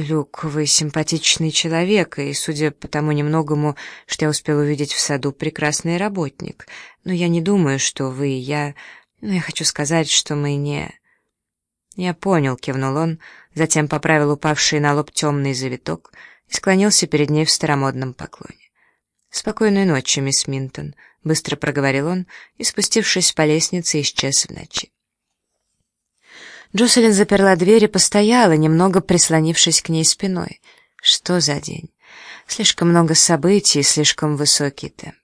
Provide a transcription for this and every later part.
«Люк, вы симпатичный человек, и, судя по тому немногому, что я успел увидеть в саду, прекрасный работник. Но я не думаю, что вы и я... Но я хочу сказать, что мы не...» «Я понял», — кивнул он, затем поправил упавший на лоб темный завиток и склонился перед ней в старомодном поклоне. «Спокойной ночи, мисс Минтон», — быстро проговорил он и, спустившись по лестнице, исчез в ночи. Джоселин заперла дверь и постояла, немного прислонившись к ней спиной. Что за день? Слишком много событий и слишком высокий темп.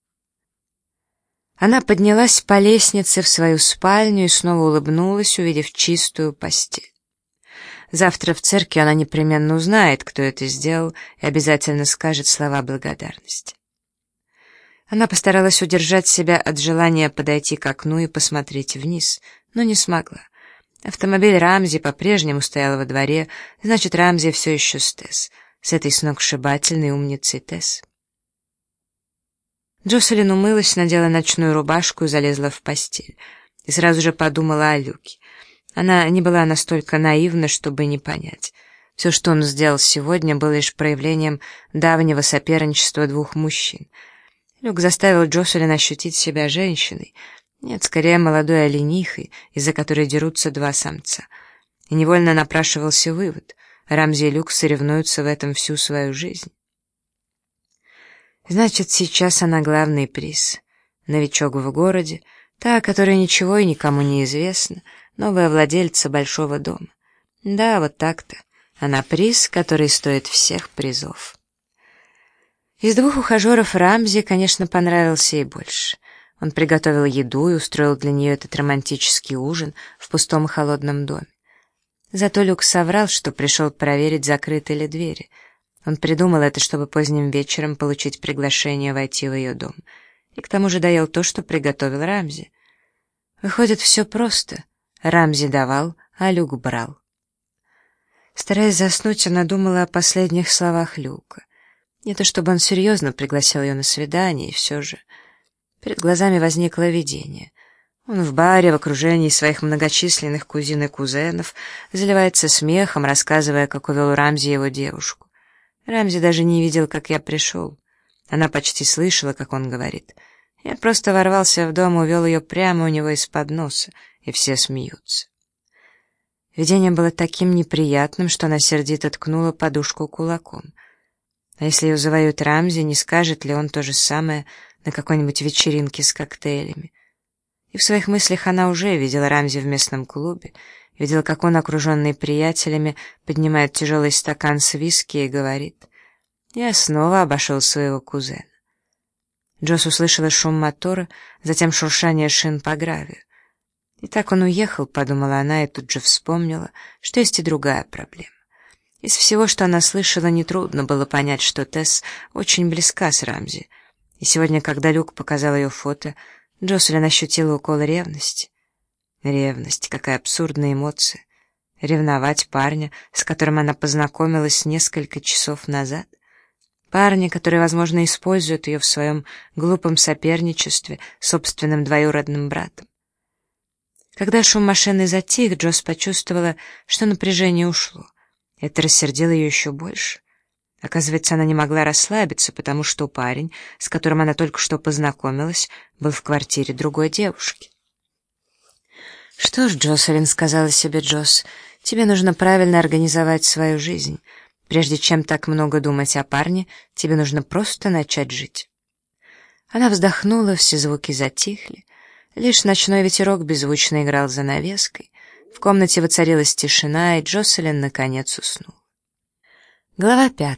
Она поднялась по лестнице в свою спальню и снова улыбнулась, увидев чистую постель. Завтра в церкви она непременно узнает, кто это сделал, и обязательно скажет слова благодарности. Она постаралась удержать себя от желания подойти к окну и посмотреть вниз, но не смогла. Автомобиль Рамзи по-прежнему стоял во дворе, значит, Рамзи все еще с Тесс, с этой сногсшибательной умницей Тесс. Джоселин умылась, надела ночную рубашку и залезла в постель. И сразу же подумала о Люке. Она не была настолько наивна, чтобы не понять. Все, что он сделал сегодня, было лишь проявлением давнего соперничества двух мужчин. Люк заставил Джоселин ощутить себя женщиной, нет, скорее молодой оленихой, из-за которой дерутся два самца. И невольно напрашивался вывод: Рамзи и Люк соревнуются в этом всю свою жизнь. Значит, сейчас она главный приз. Новичок в городе, та, которая ничего и никому не известна, новая владельца большого дома. Да, вот так-то. Она приз, который стоит всех призов. Из двух ухажеров Рамзи, конечно, понравился ей больше. Он приготовил еду и устроил для нее этот романтический ужин в пустом холодном доме. Зато Люк соврал, что пришел проверить, закрыты ли двери. Он придумал это, чтобы поздним вечером получить приглашение войти в ее дом. И к тому же доел то, что приготовил Рамзи. Выходит, все просто. Рамзи давал, а Люк брал. Стараясь заснуть, она думала о последних словах Люка. Не то чтобы он серьезно пригласил ее на свидание, и все же... Перед глазами возникло видение. Он в баре в окружении своих многочисленных кузин и кузенов заливается смехом, рассказывая, как увел Рамзи его девушку. Рамзи даже не видел, как я пришел. Она почти слышала, как он говорит. Я просто ворвался в дом и увел ее прямо у него из-под носа, и все смеются. Видение было таким неприятным, что она сердито ткнула подушку кулаком. А если ее завоюет Рамзи, не скажет ли он то же самое на какой-нибудь вечеринке с коктейлями? И в своих мыслях она уже видела Рамзи в местном клубе, видела, как он, окруженный приятелями, поднимает тяжелый стакан с виски и говорит: «Я снова обошел своего кузена». Джосс услышала шум мотора, затем шуршание шин по гравию. «И так он уехал», — подумала она, и тут же вспомнила, что есть и другая проблема. Из всего, что она слышала, нетрудно было понять, что Тесс очень близка с Рамзи. И сегодня, когда Люк показал ее фото, Джоселин ощутила укол ревности. Ревность — какая абсурдная эмоция. Ревновать парня, с которым она познакомилась несколько часов назад. Парня, который, возможно, использует ее в своем глупом соперничестве с собственным двоюродным братом. Когда шум машины затих, Джосс почувствовала, что напряжение ушло. Это рассердило ее еще больше. Оказывается, она не могла расслабиться, потому что парень, с которым она только что познакомилась, был в квартире другой девушки. «Что ж, Джоселин», — сказала себе Джосс, — «тебе нужно правильно организовать свою жизнь. Прежде чем так много думать о парне, тебе нужно просто начать жить». Она вздохнула, все звуки затихли. Лишь ночной ветерок беззвучно играл за навеской. В комнате воцарилась тишина, и Джоселин наконец уснул. Глава 5.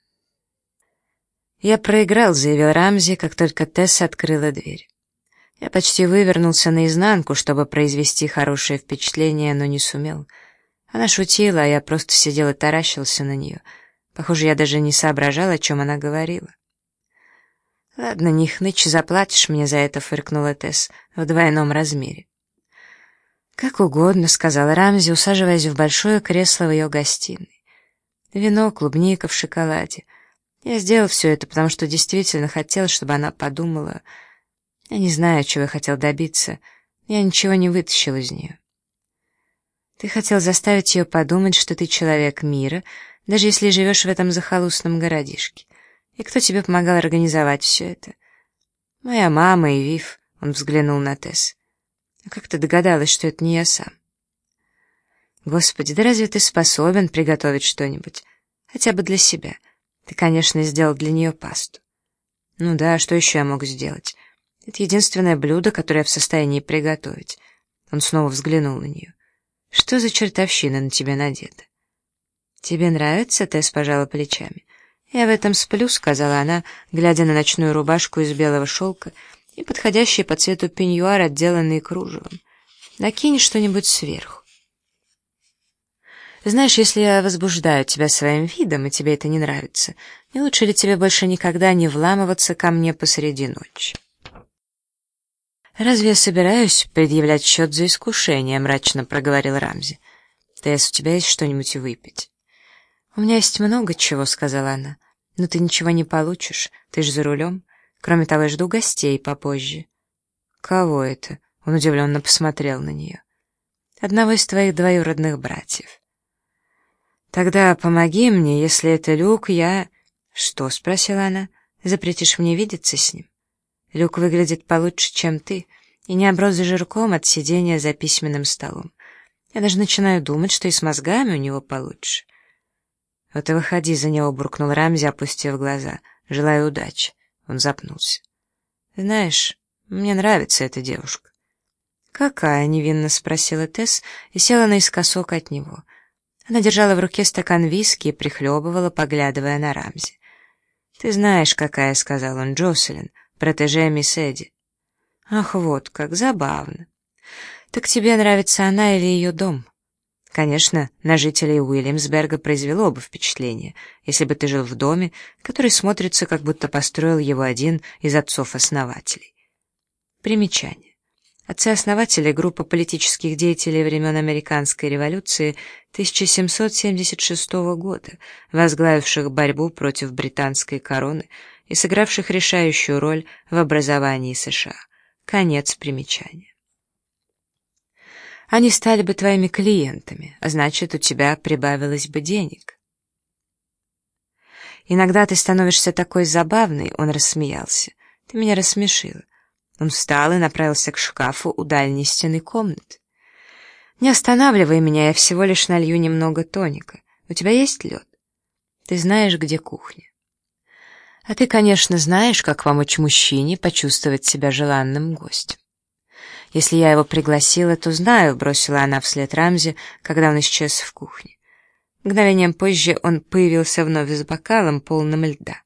«Я проиграл», — заявил Рамзи, как только Тесс открыла дверь. Я почти вывернулся наизнанку, чтобы произвести хорошее впечатление, но не сумел. Она шутила, а я просто сидел и таращился на нее. Похоже, я даже не соображал, о чем она говорила. «Ладно, не хнычь, заплатишь мне за это», — фыркнула Тесс в двойном размере. «Как угодно», — сказал Рамзи, усаживаясь в большое кресло в ее гостиной. «Вино, клубника в шоколаде. Я сделал все это, потому что действительно хотел, чтобы она подумала. Я не знаю, чего я хотел добиться. Я ничего не вытащил из нее». «Ты хотел заставить ее подумать, что ты человек мира, даже если живешь в этом захолустном городишке. И кто тебе помогал организовать все это? Моя мама и Вив, он взглянул на Тесс. А как ты догадалась, что это не я сам? Господи, да разве ты способен приготовить что-нибудь? Хотя бы для себя. Ты, конечно, сделал для нее пасту. Ну да, что еще я мог сделать? Это единственное блюдо, которое я в состоянии приготовить. Он снова взглянул на нее. Что за чертовщина на тебе надета? Тебе нравится? Тесс пожала плечами. Я в этом сплю, сказала она, глядя на ночную рубашку из белого шелка и подходящий по цвету пеньюар, отделанный кружевом. Накинь что-нибудь сверху. Знаешь, если я возбуждаю тебя своим видом, и тебе это не нравится, не лучше ли тебе больше никогда не вламываться ко мне посреди ночи? «Разве я собираюсь предъявлять счет за искушение?» — мрачно проговорил Рамзи. «Тесс, у тебя есть что-нибудь выпить?» «У меня есть много чего», — сказала она. «Но ты ничего не получишь, ты ж за рулем. Кроме того, я жду гостей попозже». «Кого это?» — он удивленно посмотрел на нее. «Одного из твоих двоюродных братьев». «Тогда помоги мне, если это Люк, я...» «Что?» — спросила она. «Запретишь мне видеться с ним?» «Люк выглядит получше, чем ты, и не оброс жирком от сидения за письменным столом. Я даже начинаю думать, что и с мозгами у него получше». «Вот и выходи за него», — буркнул Рамзи, опустив глаза. «Желаю удачи». Он запнулся. «Знаешь, мне нравится эта девушка». «Какая?» — невинно спросила Тесс и села наискосок от него. Она держала в руке стакан виски и прихлебывала, поглядывая на Рамзи. «Ты знаешь, какая», — сказал он, — «Джоселин, протеже мисс Эдди». «Ах, вот как, забавно. Так тебе нравится она или ее дом?» «Конечно, на жителей Уильямсберга произвело бы впечатление, если бы ты жил в доме, который смотрится, как будто построил его один из отцов-основателей». Примечание. Отцы-основатели — группа политических деятелей времен Американской революции 1776 года, возглавивших борьбу против британской короны и сыгравших решающую роль в образовании США. Конец примечания. Они стали бы твоими клиентами, а значит, у тебя прибавилось бы денег. Иногда ты становишься такой забавной, он рассмеялся. Ты меня рассмешила. Он встал и направился к шкафу у дальней стены комнаты. «Не останавливай меня, я всего лишь налью немного тоника. У тебя есть лед? Ты знаешь, где кухня. А ты, конечно, знаешь, как помочь мужчине почувствовать себя желанным гостем. Если я его пригласила, то знаю», — бросила она вслед Рамзи, когда он исчез в кухне. Мгновением позже он появился вновь с бокалом, полным льда.